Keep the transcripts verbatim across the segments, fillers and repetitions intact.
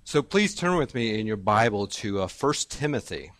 So please turn with me in your Bible to uh, First Timothy.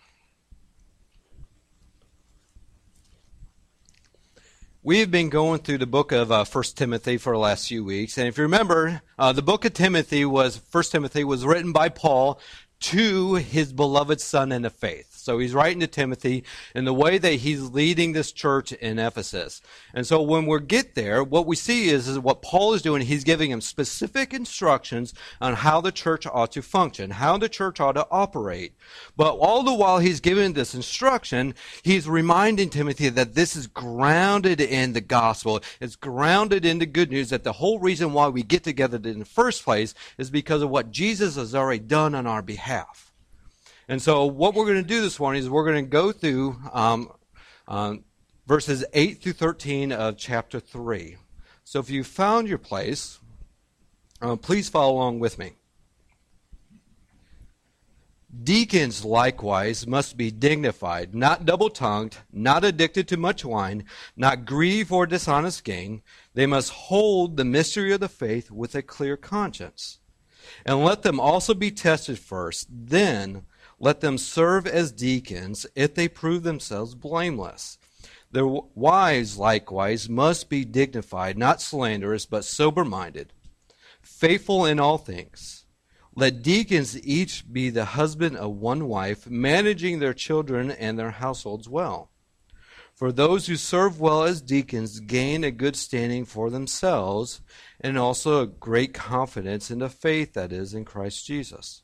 We've been going through the book of uh, First Timothy for the last few weeks. And if you remember, uh, the book of Timothy was, First Timothy was written by Paul to his beloved son in the faith. So he's writing to Timothy in the way that he's leading this church in Ephesus. And so when we get there, what we see is, is what Paul is doing. He's giving him specific instructions on how the church ought to function, how the church ought to operate. But all the while he's giving this instruction, he's reminding Timothy that this is grounded in the gospel. It's grounded in the good news, that the whole reason why we get together in the first place is because of what Jesus has already done on our behalf. And so what we're going to do this morning is we're going to go through um, um, verses eight through thirteen of chapter three. So if you found your place, uh, please follow along with me. Deacons likewise must be dignified, not double-tongued, not addicted to much wine, not greedy for dishonest gain. They must hold the mystery of the faith with a clear conscience. And let them also be tested first, then let them serve as deacons if they prove themselves blameless. Their wives likewise must be dignified, not slanderous, but sober-minded, faithful in all things. Let deacons each be the husband of one wife, managing their children and their households well. For those who serve well as deacons gain a good standing for themselves, and also a great confidence in the faith that is in Christ Jesus.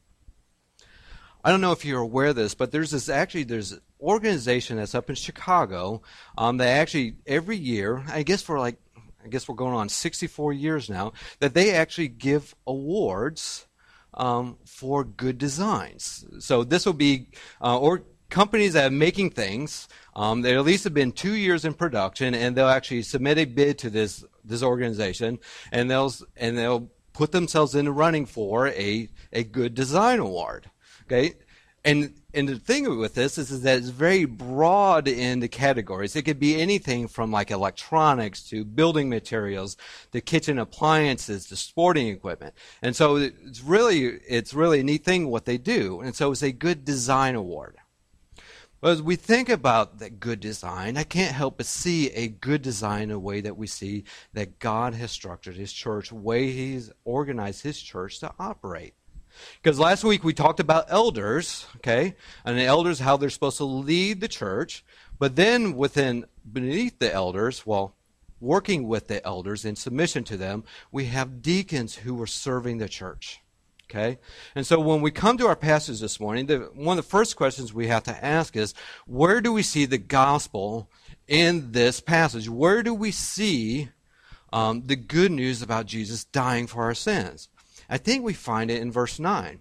I don't know if you're aware of this, but there's this actually there's an organization that's up in Chicago. Um, they actually every year, I guess for like I guess we're going on sixty-four years now, that they actually give awards um, for good designs. So this will be uh, or companies that are making things. Um, they at least have been two years in production, and they'll actually submit a bid to this this organization, and they'll and they'll put themselves in the running for a a good design award. Okay, and and the thing with this is, is that it's very broad in the categories. It could be anything from like electronics to building materials to kitchen appliances to sporting equipment. And so it's really it's really a neat thing what they do. And so it's a good design award. But as we think about that good design, I can't help but see a good design in a way that we see that God has structured his church, the way he's organized his church to operate. Because last week we talked about elders, okay, and the elders, how they're supposed to lead the church, but then within, beneath the elders, well, working with the elders in submission to them, we have deacons who are serving the church, okay? And so when we come to our passage this morning, the, one of the first questions we have to ask is, where do we see the gospel in this passage? Where do we see um, the good news about Jesus dying for our sins? I think we find it in verse nine.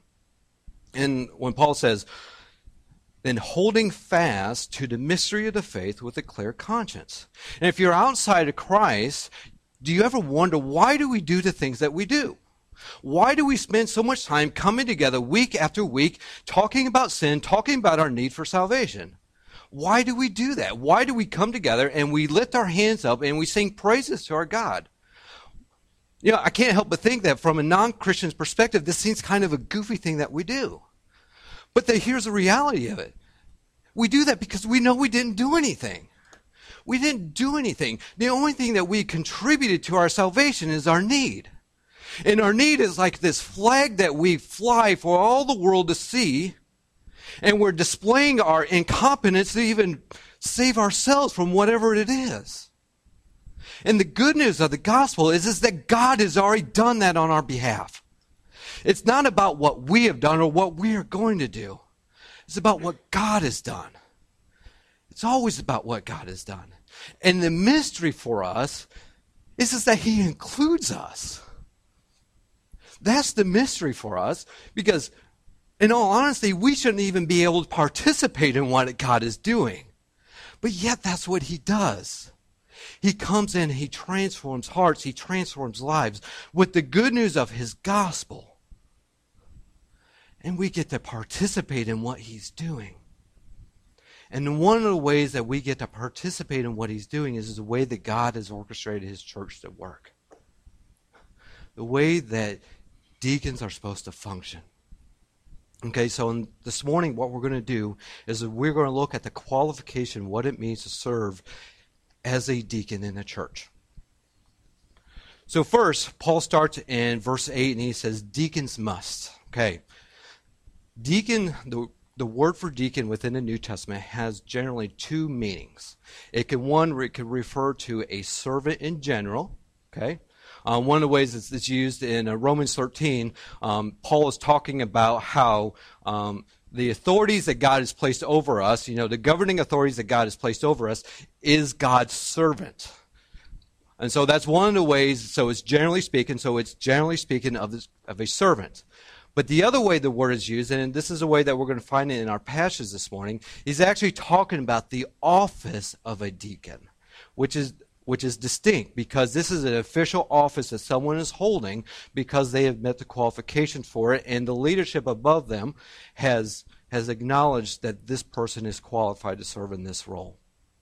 And when Paul says, then holding fast to the mystery of the faith with a clear conscience. And if you're outside of Christ, do you ever wonder, why do we do the things that we do? Why do we spend so much time coming together week after week, talking about sin, talking about our need for salvation? Why do we do that? Why do we come together and we lift our hands up and we sing praises to our God? You know, I can't help but think that from a non-Christian's perspective, this seems kind of a goofy thing that we do. But the, here's the reality of it. We do that because we know we didn't do anything. We didn't do anything. The only thing that we contributed to our salvation is our need. And our need is like this flag that we fly for all the world to see. And we're displaying our incompetence to even save ourselves from whatever it is. And the good news of the gospel is, is that God has already done that on our behalf. It's not about what we have done or what we are going to do. It's about what God has done. It's always about what God has done. And the mystery for us is, is that he includes us. That's the mystery for us, because in all honesty, we shouldn't even be able to participate in what God is doing. But yet that's what he does. He comes in, he transforms hearts, he transforms lives with the good news of his gospel. And we get to participate in what he's doing. And one of the ways that we get to participate in what he's doing is the way that God has orchestrated his church to work. The way that deacons are supposed to function. Okay, so in, this morning what we're going to do is that we're going to look at the qualification, what it means to serve as a deacon in a church. So first, Paul starts in verse eight and he says, deacons must. Okay, deacon, the, the word for deacon within the New Testament has generally two meanings. It can, one, it can refer to a servant in general, okay? Uh, one of the ways it's, it's used in uh, Romans thirteen, um, Paul is talking about how um, the authorities that God has placed over us, you know, the governing authorities that God has placed over us, is God's servant. And so that's one of the ways, so it's generally speaking, so it's generally speaking of, this, of a servant. But the other way the word is used, and this is a way that we're going to find it in our passage this morning, is actually talking about the office of a deacon, which is which is distinct because this is an official office that someone is holding because they have met the qualifications for it, and the leadership above them has has acknowledged that this person is qualified to serve in this role.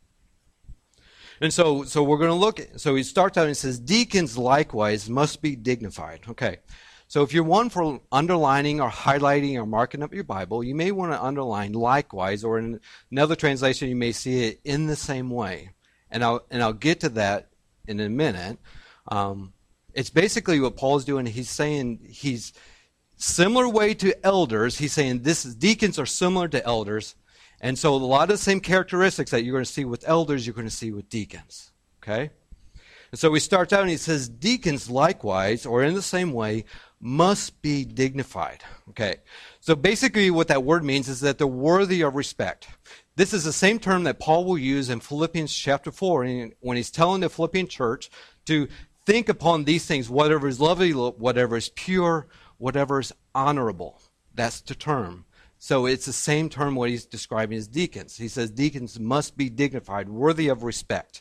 And so, so we're going to look at, so he starts out and says, deacons likewise must be dignified. Okay, so if you're one for underlining or highlighting or marking up your Bible, you may want to underline likewise, or in another translation you may see it in the same way. And I'll, and I'll get to that in a minute. Um, it's basically what Paul's doing. He's saying he's similar way to elders. He's saying this is, deacons are similar to elders. And so a lot of the same characteristics that you're going to see with elders, you're going to see with deacons. Okay? And so he starts out and he says, deacons likewise, or in the same way, must be dignified. Okay? So basically what that word means is that they're worthy of respect. This is the same term that Paul will use in Philippians chapter four when he's telling the Philippian church to think upon these things, whatever is lovely, whatever is pure, whatever is honorable. That's the term. So it's the same term what he's describing as deacons. He says deacons must be dignified, worthy of respect.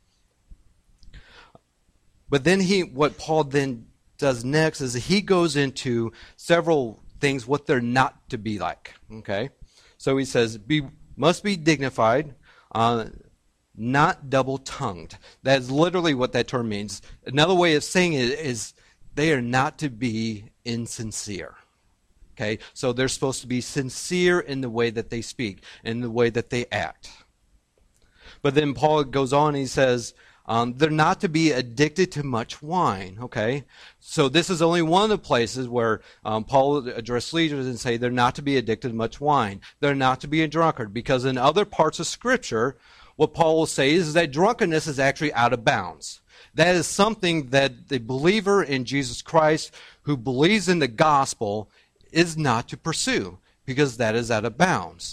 But then he, what Paul then does next is he goes into several things, what they're not to be like. Okay? So he says, be must be dignified, uh, not double-tongued. That's literally what that term means. Another way of saying it is they are not to be insincere. Okay, so they're supposed to be sincere in the way that they speak, in the way that they act. But then Paul goes on and he says, um, they're not to be addicted to much wine. Okay, so this is only one of the places where um, Paul addressed leaders and say they're not to be addicted to much wine. They're not to be a drunkard, because in other parts of Scripture, what Paul will say is that drunkenness is actually out of bounds. That is something that the believer in Jesus Christ who believes in the gospel is not to pursue, because that is out of bounds.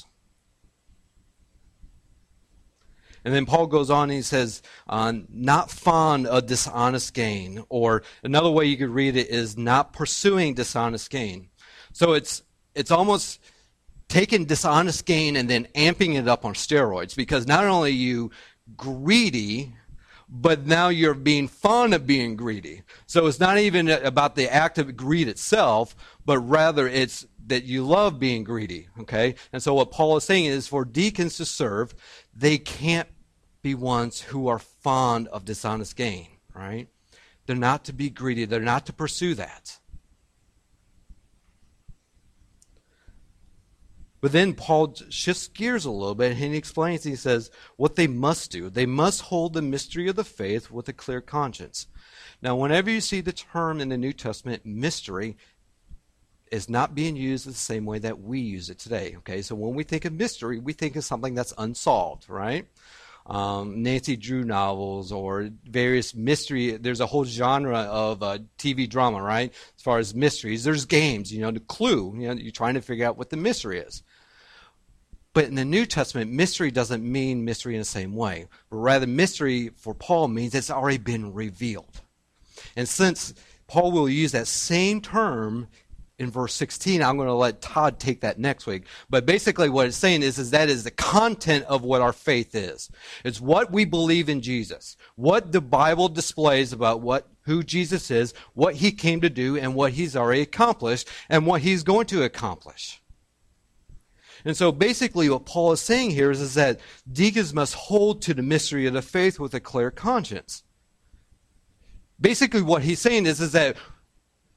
And then Paul goes on and he says, uh, not fond of dishonest gain. Or another way you could read it is not pursuing dishonest gain. So it's it's almost taking dishonest gain and then amping it up on steroids, because not only are you greedy, but now you're being fond of being greedy. So it's not even about the act of greed itself, but rather it's that you love being greedy. Okay? And so what Paul is saying is for deacons to serve, they can't be ones who are fond of dishonest gain, right? They're not to be greedy. They're not to pursue that. But then Paul shifts gears a little bit and he explains, he says, what they must do. They must hold the mystery of the faith with a clear conscience. Now, whenever you see the term in the New Testament, mystery, is not being used the same way that we use it today. Okay, so when we think of mystery, we think of something that's unsolved, right? Um, Nancy Drew novels or various mystery. There's a whole genre of uh, T V drama, right? As far as mysteries, there's games. You know, the clue. You know, you're trying to figure out what the mystery is. But in the New Testament, mystery doesn't mean mystery in the same way, but rather mystery for Paul means it's already been revealed. And since Paul will use that same term in verse sixteen, I'm going to let Todd take that next week. But basically what it's saying is, is that is the content of what our faith is. It's what we believe in Jesus. What the Bible displays about what who Jesus is, what he came to do, and what he's already accomplished, and what he's going to accomplish. And so basically what Paul is saying here is, is that deacons must hold to the mystery of the faith with a clear conscience. Basically what he's saying is, is that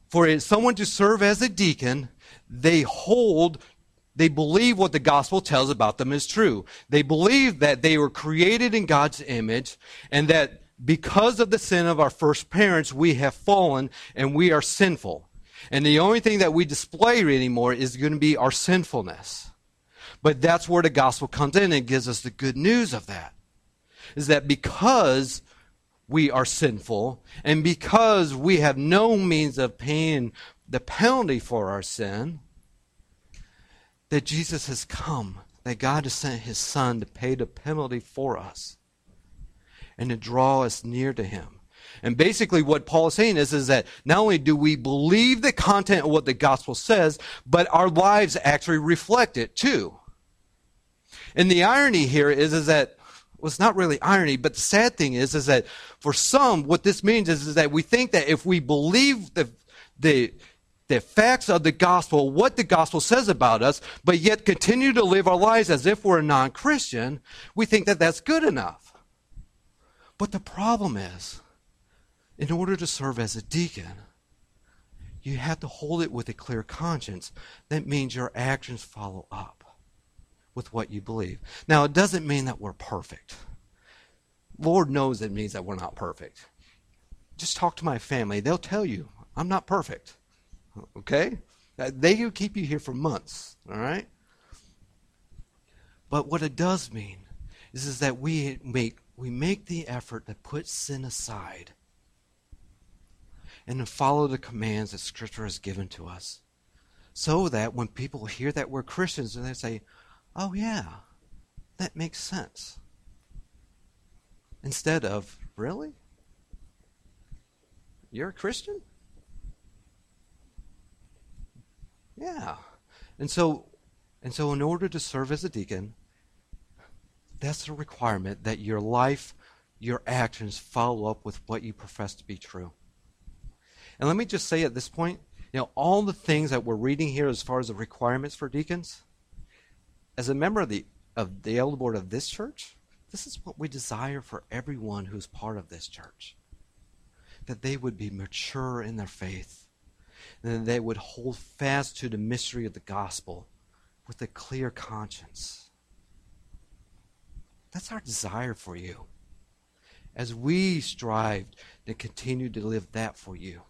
For someone to serve as a deacon, they hold, they believe what the gospel tells about them is true. They believe that they were created in God's image and that because of the sin of our first parents, we have fallen and we are sinful. And the only thing that we display anymore is going to be our sinfulness. But that's where the gospel comes in and gives us the good news of that. Is that because we are sinful and because we have no means of paying the penalty for our sin, that Jesus has come, that God has sent his Son to pay the penalty for us and to draw us near to him. And basically what Paul is saying is, is that not only do we believe the content of what the gospel says, but our lives actually reflect it too. And the irony here is, is that, well, it's not really irony, but the sad thing is, is that for some, what this means is, is that we think that if we believe the, the, the facts of the gospel, what the gospel says about us, but yet continue to live our lives as if we're a non-Christian, we think that that's good enough. But the problem is, in order to serve as a deacon, you have to hold it with a clear conscience. That means your actions follow up with what you believe. Now, it doesn't mean that we're perfect. Lord knows it means that we're not perfect. Just talk to my family. They'll tell you, I'm not perfect. Okay? They can keep you here for months. All right? But what it does mean is, is that we make, we make the effort to put sin aside and to follow the commands that Scripture has given to us, so that when people hear that we're Christians, and they say, oh yeah, that makes sense. Instead of, really? You're a Christian? Yeah. And so, and so in order to serve as a deacon, that's a requirement that your life, your actions follow up with what you profess to be true. And let me just say at this point, you know, all the things that we're reading here as far as the requirements for deacons, as a member of the of the elder board of this church, this is what we desire for everyone who's part of this church. That they would be mature in their faith, and that they would hold fast to the mystery of the gospel with a clear conscience. That's our desire for you, as we strive to continue to live that for you.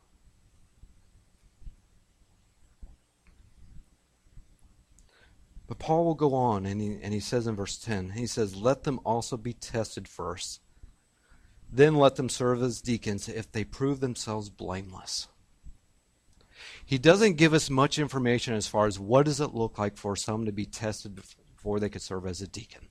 But Paul will go on, and he, and he says in verse ten, he says, let them also be tested first. Then let them serve as deacons if they prove themselves blameless. He doesn't give us much information as far as what does it look like for someone to be tested before they could serve as a deacon.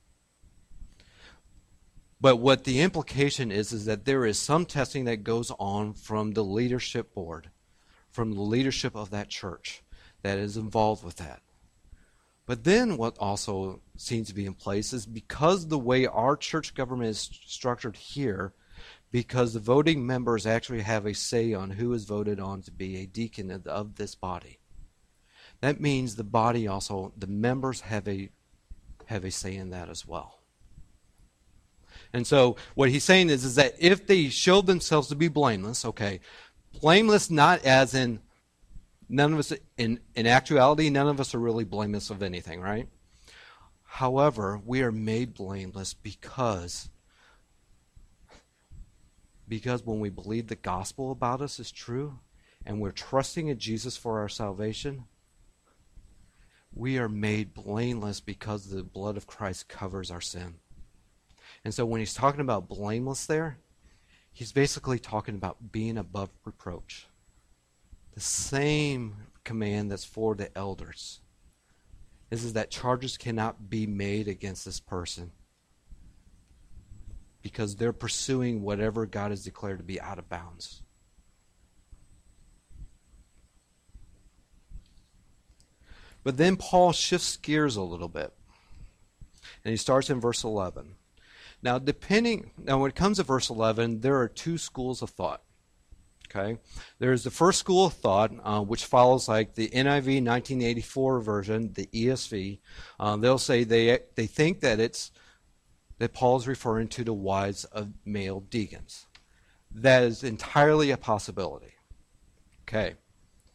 But what the implication is, is that there is some testing that goes on from the leadership board, from the leadership of that church that is involved with that. But then what also seems to be in place is, because the way our church government is structured here, because the voting members actually have a say on who is voted on to be a deacon of, of this body. That means the body also, the members have a have a say in that as well. And so what he's saying is, is that if they show themselves to be blameless, okay, blameless not as in none of us, in, in actuality, none of us are really blameless of anything, right? However, we are made blameless because, because when we believe the gospel about us is true, and we're trusting in Jesus for our salvation, we are made blameless because the blood of Christ covers our sin. And so when he's talking about blameless there, he's basically talking about being above reproach. The same command that's for the elders is, is that charges cannot be made against this person because they're pursuing whatever God has declared to be out of bounds. But then Paul shifts gears a little bit, and he starts in verse eleven. Now, depending now when it comes to verse eleven, there are two schools of thought. Okay, there's the first school of thought, uh, which follows like the N I V nineteen eighty-four version, the E S V. Uh, they'll say they they think that it's that Paul's referring to the wives of male deacons. That is entirely a possibility. Okay,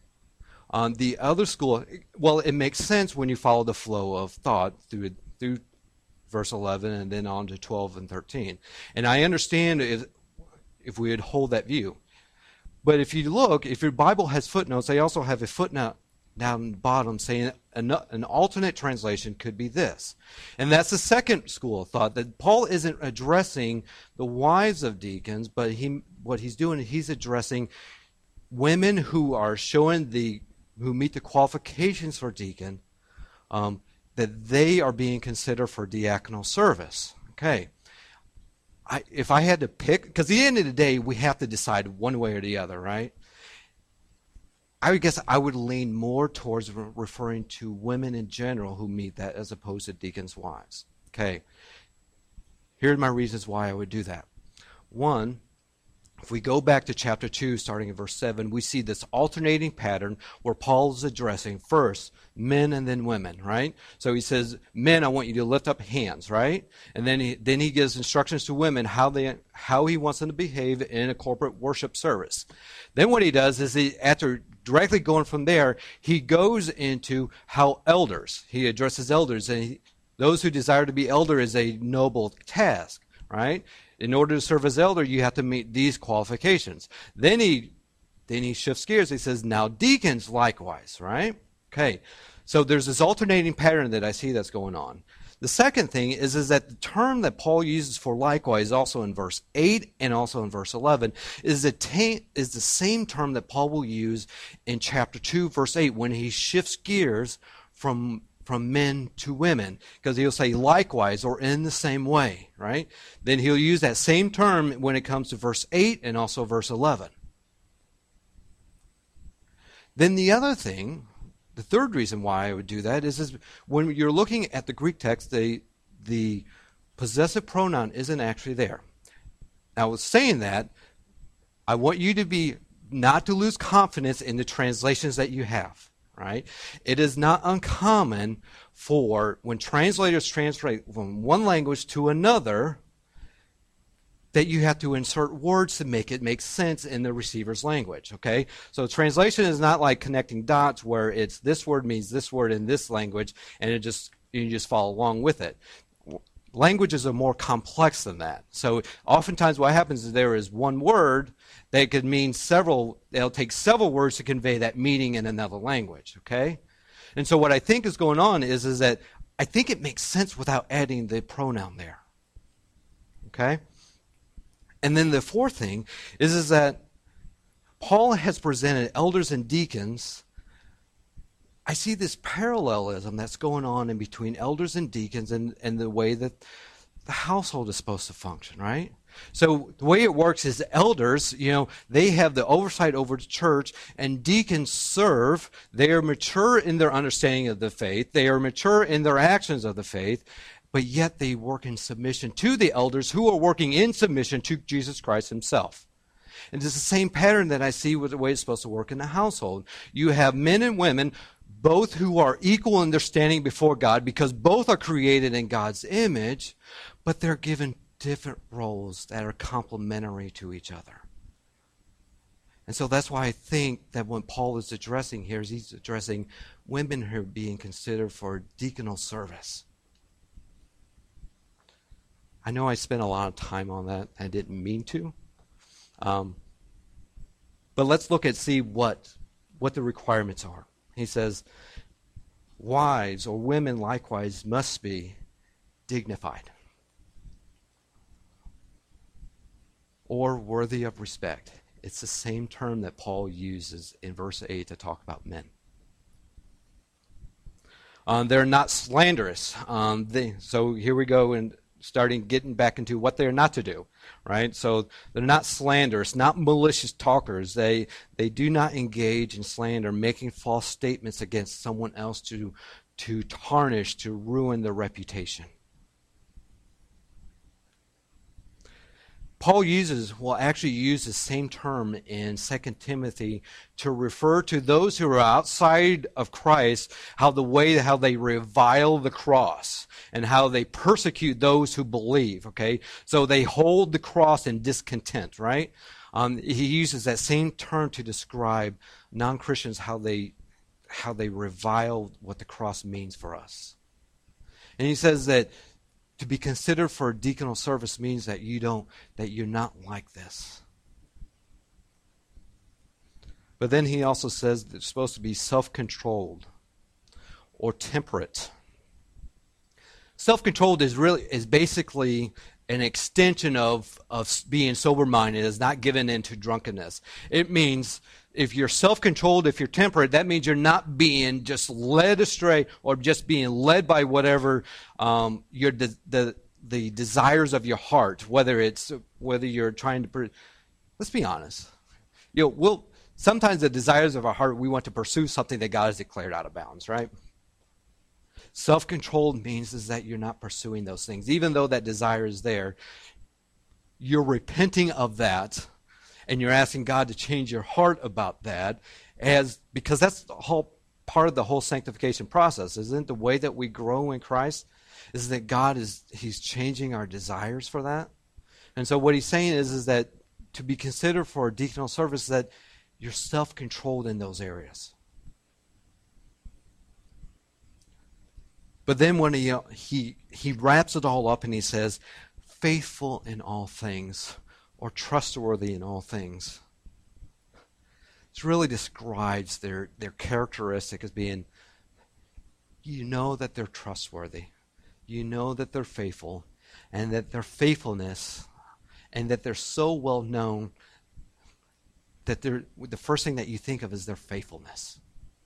Um, the other school, well, it makes sense when you follow the flow of thought through through verse eleven and then on to twelve and thirteen. And I understand if, if we would hold that view. But if you look, if your Bible has footnotes, they also have a footnote down the bottom saying an, an alternate translation could be this. And that's the second school of thought, that Paul isn't addressing the wives of deacons, but he what he's doing, he's addressing women who are showing the, who meet the qualifications for deacon, um, that they are being considered for diaconal service. Okay. I, if I had to pick, because at the end of the day, we have to decide one way or the other, right? I would guess I would lean more towards re- referring to women in general who meet that as opposed to deacons' wives. Okay. Here are my reasons why I would do that. One, if we go back to chapter two, starting in verse seven, we see this alternating pattern where Paul is addressing first men and then women, right? So he says, men, I want you to lift up hands, right? And then he, then he gives instructions to women how they how he wants them to behave in a corporate worship service. Then what he does is, he, after directly going from there, he goes into how elders, he addresses elders, and he, those who desire to be elder is a noble task, right? In order to serve as elder, you have to meet these qualifications. Then he then he shifts gears. He says, now deacons likewise, right? Okay. So there's this alternating pattern that I see that's going on. The second thing is, is that the term that Paul uses for likewise, also in verse eight and also in verse eleven, is the, ta- is the same term that Paul will use in chapter two, verse eight, when he shifts gears from from men to women, because he'll say likewise or in the same way, right? Then he'll use that same term when it comes to verse eight and also verse eleven. Then the other thing, the third reason why I would do that is, is when you're looking at the Greek text, the, the possessive pronoun isn't actually there. Now, with saying that, I want you to be, not to lose confidence in the translations that you have. Right? It is not uncommon for when translators translate from one language to another that you have to insert words to make it make sense in the receiver's language. Okay? So translation is not like connecting dots where it's this word means this word in this language and it just you just follow along with it. Languages are more complex than that. So oftentimes what happens is there is one word that could mean several, they'll take several words to convey that meaning in another language, okay? And so what I think is going on is, is that I think it makes sense without adding the pronoun there, okay? And then the fourth thing is, is that Paul has presented elders and deacons. I see this parallelism that's going on in between elders and deacons and, and the way that the household is supposed to function, right? So the way it works is elders, you know, they have the oversight over the church, and deacons serve. They are mature in their understanding of the faith. They are mature in their actions of the faith, but yet they work in submission to the elders who are working in submission to Jesus Christ himself. And it's the same pattern that I see with the way it's supposed to work in the household. You have men and women, both who are equal in their standing before God because both are created in God's image, but they're given different roles that are complementary to each other. And so that's why I think that when Paul is addressing here, he's addressing women who are being considered for deaconal service. I know I spent a lot of time on that. I didn't mean to. Um, but let's look at see what, what the requirements are. He says, wives or women likewise must be dignified or worthy of respect. It's the same term that Paul uses in verse eight to talk about men. Um, they're not slanderous. Um, they, so here we go and starting getting back into what they're not to do, right? So they're not slanderous, not malicious talkers. They they do not engage in slander, making false statements against someone else to to tarnish, to ruin their reputation. Paul uses, will actually use the same term in Second Timothy to refer to those who are outside of Christ, how the way, how they revile the cross and how they persecute those who believe, okay? So they hold the cross in discontent, right? Um, he uses that same term to describe non-Christians, how they how they revile what the cross means for us. And he says that to be considered for a deaconal service means that you don't, that you're not like this. But then he also says that it's supposed to be self-controlled or temperate. Self-controlled is really is basically an extension of, of being sober-minded, is not given into drunkenness. It means if you're self-controlled, if you're temperate, that means you're not being just led astray or just being led by whatever um, your de- the the desires of your heart. Whether it's whether you're trying to, let's be honest, you know, we'll sometimes the desires of our heart, we want to pursue something that God has declared out of bounds, right? Self-controlled means is that you're not pursuing those things. Even though that desire is there, you're repenting of that, and you're asking God to change your heart about that, as because that's the whole part of the whole sanctification process, isn't it? The way that we grow in Christ is that God is He's changing our desires for that. And so what He's saying is, is that to be considered for a deaconal service, that you're self-controlled in those areas. But then when he, he he wraps it all up and he says, faithful in all things, or trustworthy in all things. It really describes their, their characteristic as being, you know that they're trustworthy. You know that they're faithful, and that their faithfulness, and that they're so well known that they're, the first thing that you think of is their faithfulness.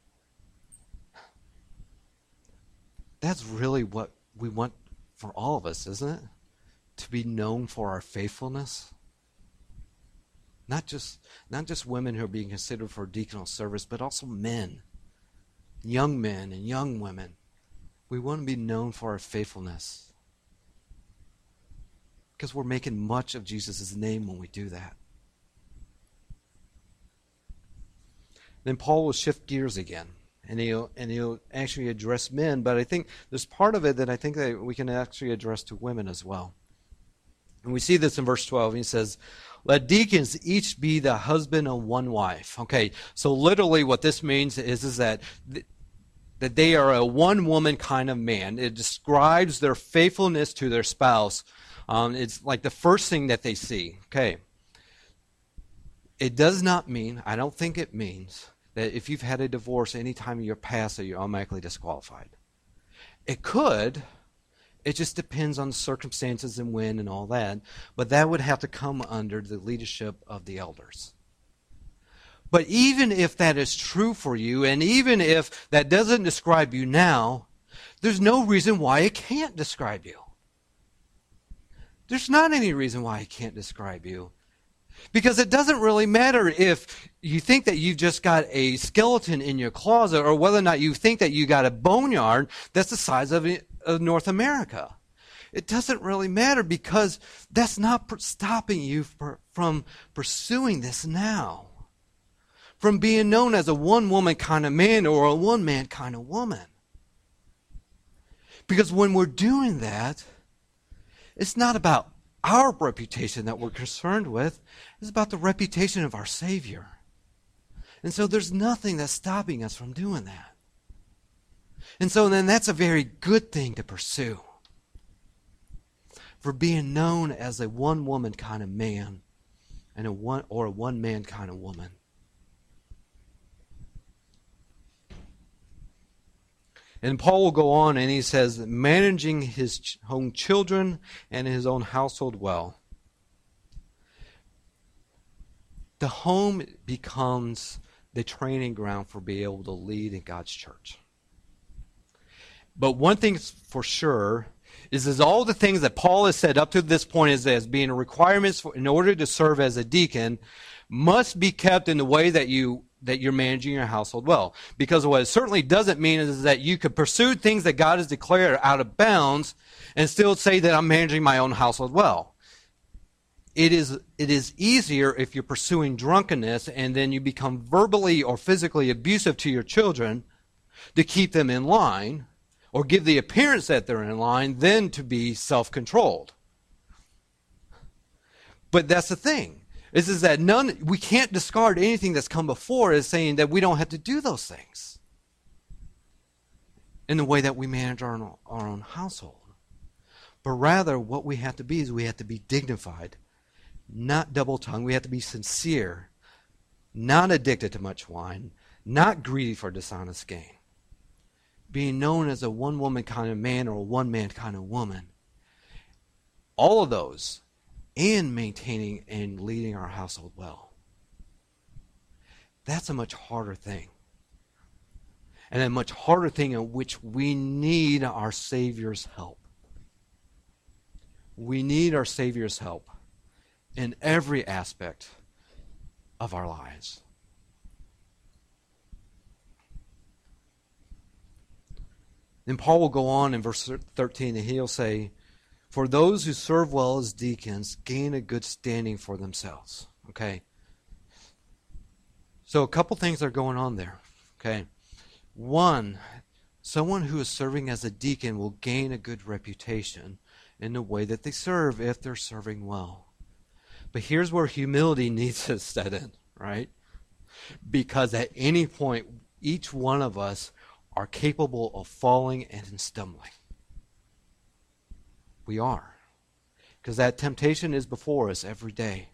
That's really what we want for all of us, isn't it? To be known for our faithfulness. Not just not just women who are being considered for deaconal service, but also men, young men and young women. We want to be known for our faithfulness, because we're making much of Jesus' name when we do that. Then Paul will shift gears again. And he'll, and he'll actually address men, but I think there's part of it that I think that we can actually address to women as well. And we see this in verse twelve. He says, let deacons each be the husband of one wife. Okay, so literally what this means is, is that, that they are a one-woman kind of man. It describes their faithfulness to their spouse. Um, it's like the first thing that they see. Okay. It does not mean, I don't think it means, that if you've had a divorce any time in your past that you're automatically disqualified. It could. It just depends on the circumstances and when and all that. But that would have to come under the leadership of the elders. But even if that is true for you, and even if that doesn't describe you now, there's no reason why it can't describe you. There's not any reason why it can't describe you. Because it doesn't really matter if you think that you've just got a skeleton in your closet, or whether or not you think that you got a boneyard that's the size of, of North America. It doesn't really matter, because that's not stopping you for, from pursuing this now. From being known as a one-woman kind of man or a one-man kind of woman. Because when we're doing that, it's not about our reputation that we're concerned with. Is about the reputation of our Savior. And so there's nothing that's stopping us from doing that. And so then that's a very good thing to pursue. For being known as a one-woman kind of man and a one or a one-man kind of woman. And Paul will go on and he says, managing his own children and his own household well. The home becomes the training ground for being able to lead in God's church. But one thing for sure is, is all the things that Paul has said up to this point is as being requirements for, in order to serve as a deacon, must be kept in the way that you that you're managing your household well. Because what it certainly doesn't mean is that you could pursue things that God has declared out of bounds and still say that I'm managing my own household well. It is it is easier if you're pursuing drunkenness and then you become verbally or physically abusive to your children to keep them in line or give the appearance that they're in line than to be self-controlled. But that's the thing. Is, is that none we can't discard anything that's come before as saying that we don't have to do those things. in the way that we manage our own, our own household. But rather, what we have to be is we have to be dignified, not double-tongued. We have to be sincere, not addicted to much wine, not greedy for dishonest gain. Being known as a one-woman kind of man or a one-man kind of woman. All of those, and maintaining and leading our household well. That's a much harder thing. And a much harder thing in which we need our Savior's help. We need our Savior's help in every aspect of our lives. Then Paul will go on in verse thirteen and he'll say, for those who serve well as deacons gain a good standing for themselves. Okay? So a couple things are going on there. Okay? One, someone who is serving as a deacon will gain a good reputation in the way that they serve if they're serving well. But here's where humility needs to set in, right? Because at any point, each one of us are capable of falling and stumbling. We are. Because that temptation is before us every day.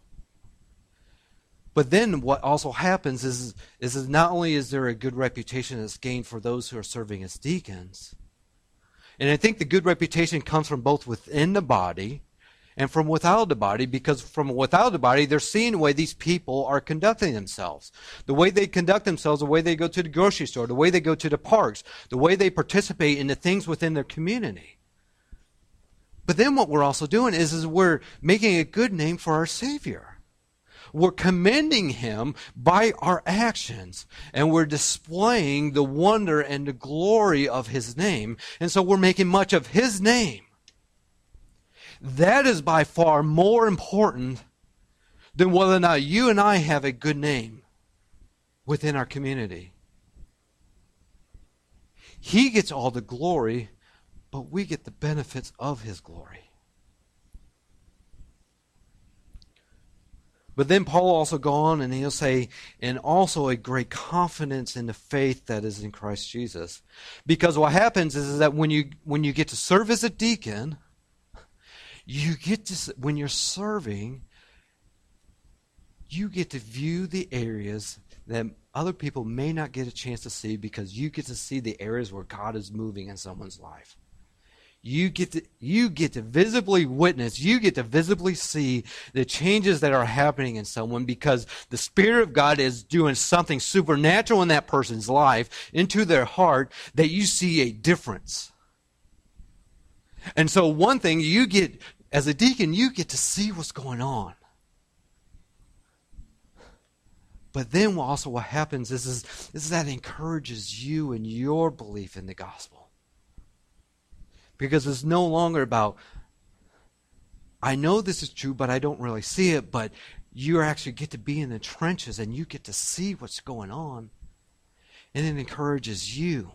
But then what also happens is, is, is not only is there a good reputation that's gained for those who are serving as deacons, and I think the good reputation comes from both within the body and from without the body, because from without the body, they're seeing the way these people are conducting themselves. The way they conduct themselves, the way they go to the grocery store, the way they go to the parks, the way they participate in the things within their community. But then what we're also doing is, is we're making a good name for our Savior. We're commending Him by our actions, and we're displaying the wonder and the glory of His name. And so we're making much of His name. That is by far more important than whether or not you and I have a good name within our community. He gets all the glory, but we get the benefits of His glory. But then Paul will also go on and he'll say, and also a great confidence in the faith that is in Christ Jesus. Because what happens is, is that when you when you get to serve as a deacon, you get to, when you're serving, you get to view the areas that other people may not get a chance to see, because you get to see the areas where God is moving in someone's life. You get to you get to visibly witness, you get to visibly see the changes that are happening in someone, because the Spirit of God is doing something supernatural in that person's life, into their heart, that you see a difference. And so one thing you get, as a deacon, you get to see what's going on. But then also what happens is, is, is that encourages you in your belief in the gospel. Because it's no longer about, I know this is true, but I don't really see it, but you actually get to be in the trenches and you get to see what's going on. And it encourages you.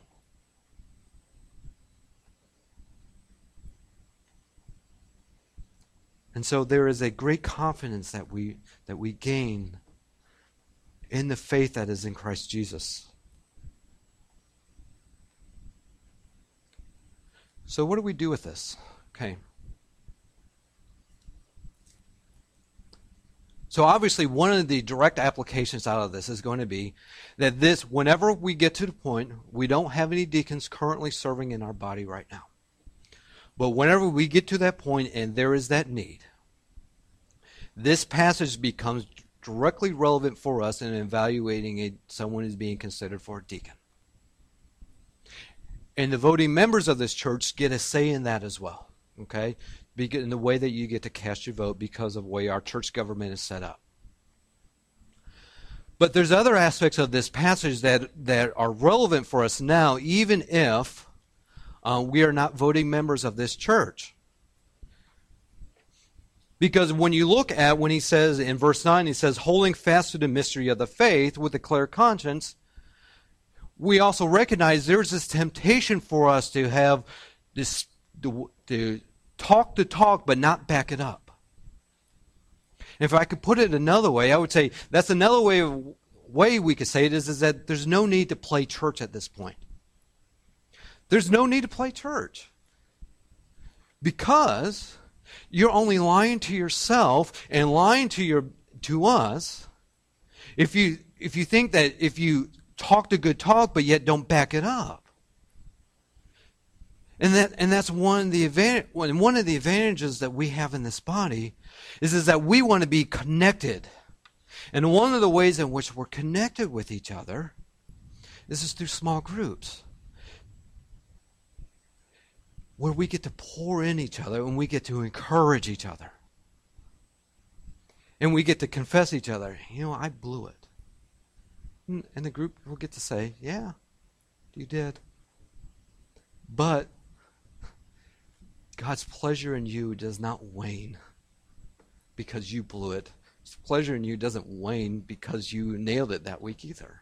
And so there is a great confidence that we that we gain in the faith that is in Christ Jesus. So what do we do with this? Okay. So obviously one of the direct applications out of this is going to be that this, whenever we get to the point, we don't have any deacons currently serving in our body right now. But whenever we get to that point and there is that need, this passage becomes directly relevant for us in evaluating a, someone who's being considered for a deacon. And the voting members of this church get a say in that as well, okay? In the way that you get to cast your vote because of the way our church government is set up. But there's other aspects of this passage that, that are relevant for us now, even if uh, we are not voting members of this church. Because when you look at, when he says in verse nine, he says, holding fast to the mystery of the faith with a clear conscience, we also recognize there's this temptation for us to have this, to, to talk the talk but not back it up. If I could put it another way, I would say that's another way, way we could say it is, is that there's no need to play church at this point. There's no need to play church. Because you're only lying to yourself and lying to your to us if you if you think that if you talk the good talk but yet don't back it up. And that and that's one of the advantage, one of the advantages that we have in this body is, is that we want to be connected. And one of the ways in which we're connected with each other is just through small groups, where we get to pour in each other and we get to encourage each other. And we get to confess each other, you know, I blew it. And the group will get to say, yeah, you did. But God's pleasure in you does not wane because you blew it. His pleasure in you doesn't wane because you nailed it that week either.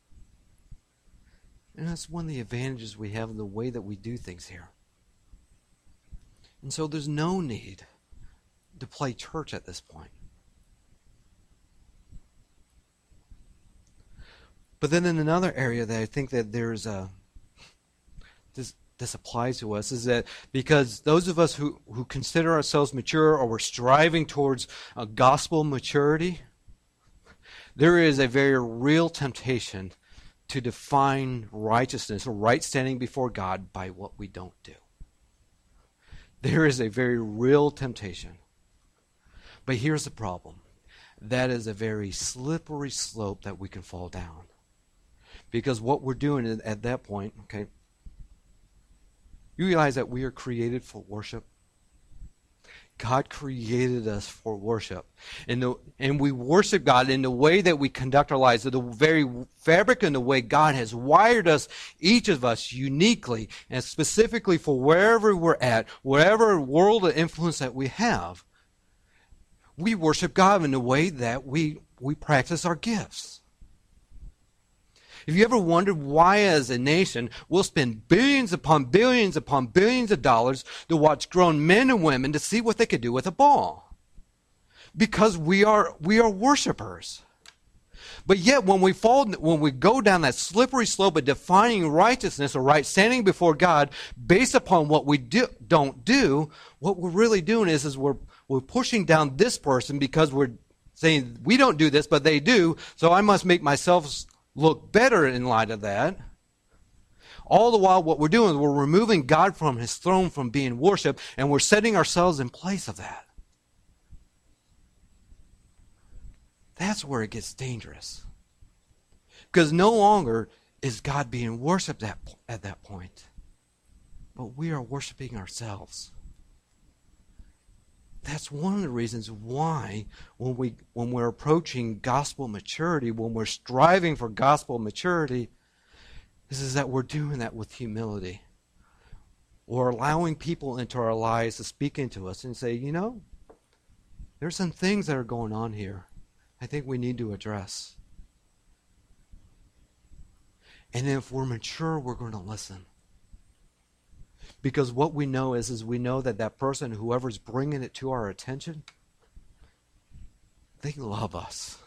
And that's one of the advantages we have in the way that we do things here. And so there's no need to play church at this point. But then in another area that I think that there's a, this, this applies to us, is that because those of us who, who consider ourselves mature or we're striving towards a gospel maturity, there is a very real temptation to define righteousness or right standing before God by what we don't do. There is a very real temptation. But here's the problem. That is a very slippery slope that we can fall down. Because what we're doing at that point, okay, you realize that we are created for worship. God created us for worship. And, the, and we worship God in the way that we conduct our lives, the very fabric and the way God has wired us, each of us uniquely and specifically for wherever we're at, whatever world of influence that we have. We worship God in the way that we, we practice our gifts. Have you ever wondered why as a nation we'll spend billions upon billions upon billions of dollars to watch grown men and women to see what they could do with a ball? Because we are we are worshipers. But yet when we fall when we go down that slippery slope of defining righteousness or right standing before God based upon what we do, don't do, what we're really doing is, is we're we're pushing down this person because we're saying we don't do this, but they do, so I must make myself look better in light of that. All the while what we're doing is we're removing God from his throne from being worshipped, and we're setting ourselves in place of that. That's where it gets dangerous. Because no longer is God being worshipped at, at that point, but we are worshiping ourselves. That's one of the reasons why when, we, when we're approaching gospel maturity, when we're striving for gospel maturity, is, is that we're doing that with humility. Or allowing people into our lives to speak into us and say, you know, there's some things that are going on here I think we need to address. And if we're mature, we're going to listen. Because what we know is, is we know that that person, whoever's bringing it to our attention, they love us.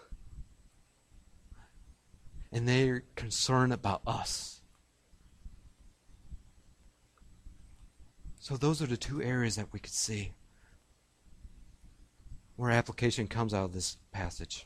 And they're concerned about us. So those are the two areas that we could see where application comes out of this passage.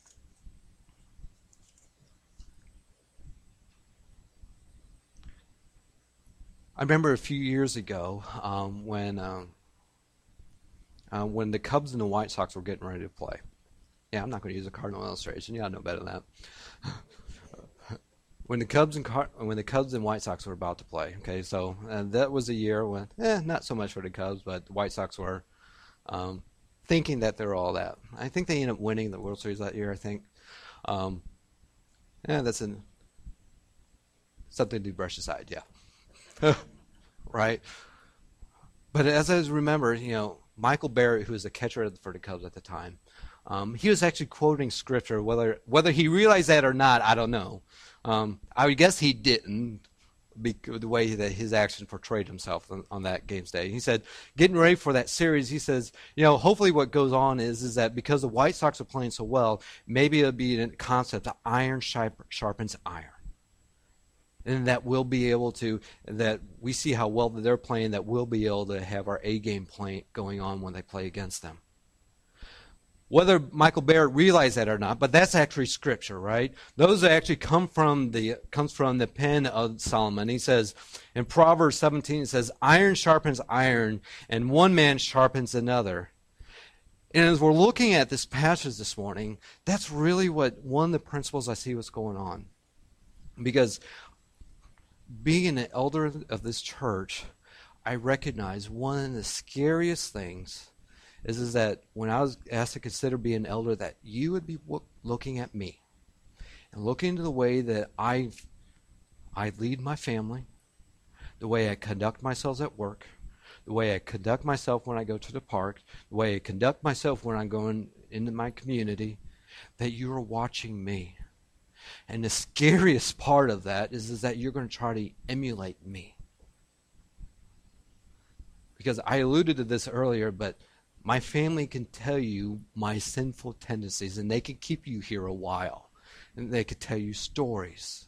I remember a few years ago um, when um, uh, when the Cubs and the White Sox were getting ready to play. Yeah, I'm not going to use a Cardinal illustration. Yeah, I know better than that. when the Cubs and Car- when the Cubs and White Sox were about to play. Okay, so uh, that was a year when, eh, not so much for the Cubs, but the White Sox were um, thinking that they're all that. I think they ended up winning the World Series that year. I think. Um, yeah, that's an, something to brush aside. Yeah. Right? But as I remember, you know, Michael Barrett, who was the catcher for the Cubs at the time, um, he was actually quoting scripture. Whether whether he realized that or not, I don't know. Um, I would guess he didn't, because the way that his action portrayed himself on, on that game's day. He said, getting ready for that series, he says, you know, hopefully what goes on is, is that because the White Sox are playing so well, maybe it'll be a concept that iron sharpens iron. And that we'll be able to, that we see how well that they're playing, that we'll be able to have our A-game play going on when they play against them. Whether Michael Barrett realized that or not, but that's actually scripture, right? Those actually come from the comes from the pen of Solomon. He says in Proverbs seventeen, it says, "Iron sharpens iron, and one man sharpens another." And as we're looking at this passage this morning, that's really what one of the principles I see what's going on. Because being an elder of this church, I recognize one of the scariest things is, is that when I was asked to consider being an elder, that you would be w- looking at me and looking into the way that I I lead my family, the way I conduct myself at work, the way I conduct myself when I go to the park, the way I conduct myself when I'm going into my community, that you are watching me. And the scariest part of that is, is that you're going to try to emulate me. Because I alluded to this earlier, but my family can tell you my sinful tendencies, and they can keep you here a while. And they could tell you stories.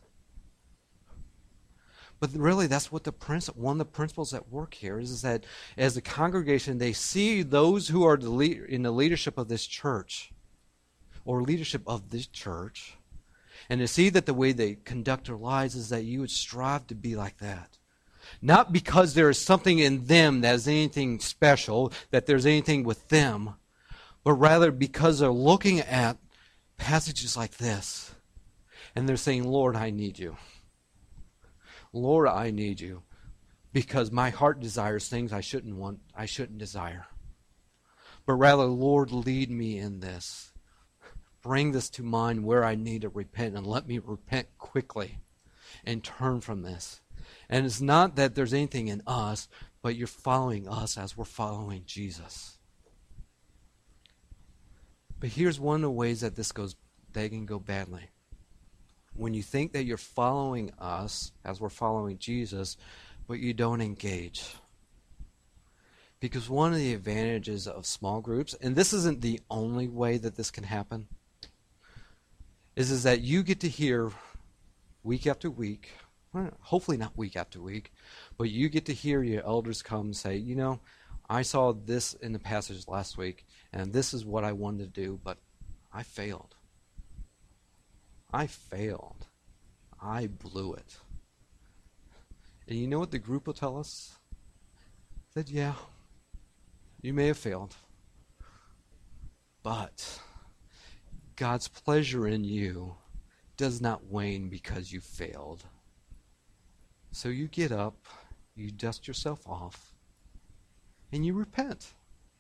But really, that's what the principle, one of the principles at work here is, is that as a congregation, they see those who are the lead, in the leadership of this church, or leadership of this church, and to see that the way they conduct their lives is that you would strive to be like that. Not because there is something in them that is anything special, that there's anything with them, but rather because they're looking at passages like this, and they're saying, Lord, I need you. Lord, I need you, because my heart desires things I shouldn't want, I shouldn't desire. But rather, Lord, lead me in this. Bring this to mind where I need to repent, and let me repent quickly and turn from this. And it's not that there's anything in us, but you're following us as we're following Jesus. But here's one of the ways that this goes, that can go badly. When you think that you're following us as we're following Jesus, but you don't engage. Because one of the advantages of small groups, and this isn't the only way that this can happen, is, is that you get to hear week after week, hopefully not week after week, but you get to hear your elders come and say, you know, I saw this in the passage last week, and this is what I wanted to do, but I failed. I failed. I blew it. And you know what the group will tell us? That, yeah, you may have failed, but God's pleasure in you does not wane because you failed. So you get up, you dust yourself off, and you repent.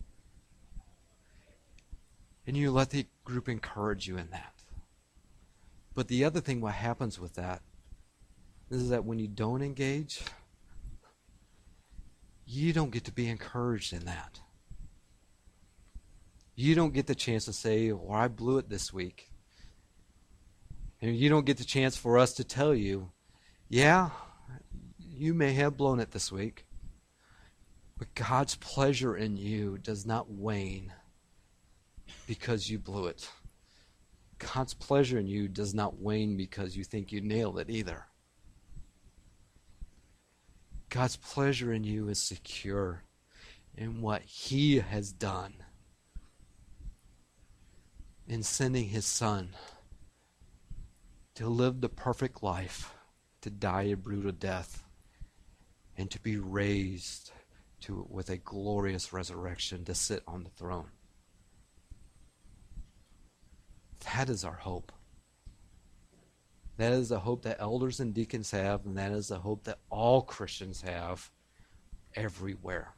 And you let the group encourage you in that. But the other thing, what happens with that, is that when you don't engage, you don't get to be encouraged in that. You don't get the chance to say, well, I blew it this week. And you don't get the chance for us to tell you, yeah, you may have blown it this week, but God's pleasure in you does not wane because you blew it. God's pleasure in you does not wane because you think you nailed it either. God's pleasure in you is secure in what He has done in sending His Son to live the perfect life, to die a brutal death, and to be raised to with a glorious resurrection to sit on the throne. That is our hope. That is the hope that elders and deacons have, and that is the hope that all Christians have everywhere.